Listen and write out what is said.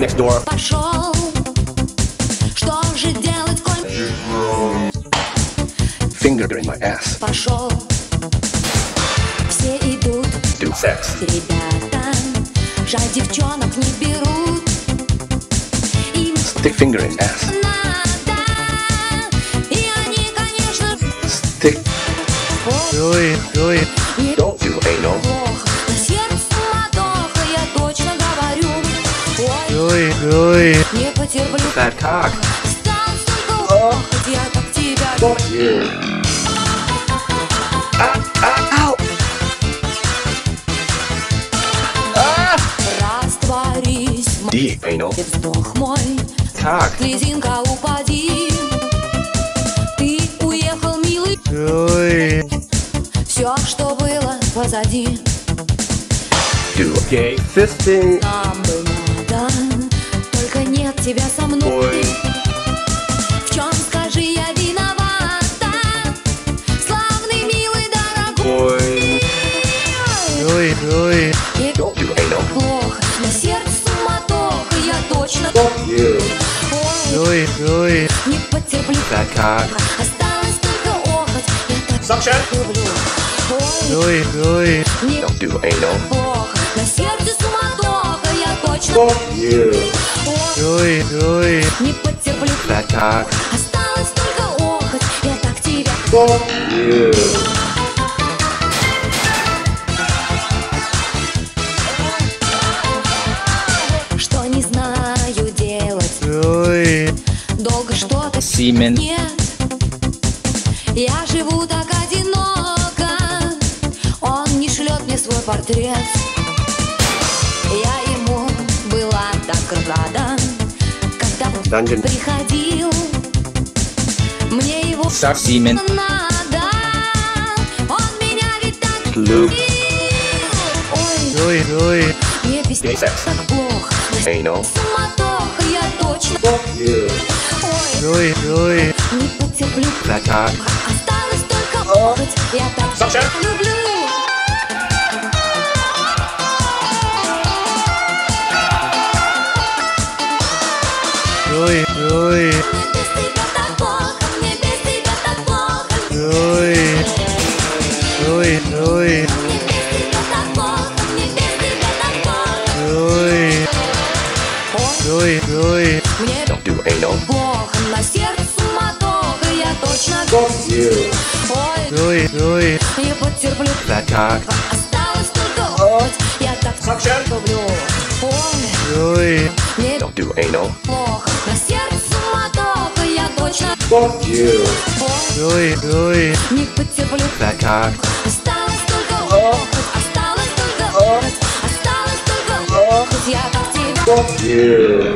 next door. Пошел, что же делать, коль Finger in my ass. пошел? Все идут, Do sex. ребята, жаль, девчонок не берут. Им Stick finger in ass. надо, и они, конечно, Stick. не Don't do anal. плохо. На сердце суматоха, я точно говорю. Ой, не потерплю. Fat cock. Осталось только охоть, я так тебя люблю. Fuck you. Ow. Растворись, Deep anal. вздох мой, Cock. слезинка упади. Ты уехал, милый, все, что было позади. Do gay fisting. Нам бы надо, только нет тебя со мной. В чем, скажи, я виновата? Славный, милый, дорогой. И Don't do anal. плохо, на сердце суматоха, я точно. Fuck you. Ой, не потерплю. Fat cock. Осталось только охоть, я так Suction. люблю. Ой, не Don't do anal. плохо, на сердце суматоха, я точно. Fuck you. Ой, не потерплю. Fat cock. Осталось только охоть, я так тебя. Fuck you. Что не знаю делать, долго что-то Semen. нет. Я живу так одиноко, он не шлет мне свой портрет. Я ему была так рада, когда он Dungeon. приходил. Мне его Suck semen. надо, он меня ведь так Lube. любил. Ой, мне без Gay sex. так плохо, на Anal. суматоха, я точно. Fuck you. Ой, не потерплю. Fat cock. Осталось только охоть, я так Suction. люблю. Мне без тебя так плохо, мне без тебя так плохо. Мне без тебя так плохо, мне без тебя так плохо. Ой, мне Don't do anal. плохо, на сердце суматоха, я точно. Fuck you. Ой, не потерплю. Fat cock. Осталось только охоть, я так Suction. люблю. Ой, мне Don't do anal. плохо, на сердце суматоха, я точно. Fuck you. Не потерплю. Fat cock. Осталось только охоть, осталось только охоть, осталось только охоть, я так тебя. Fuck you.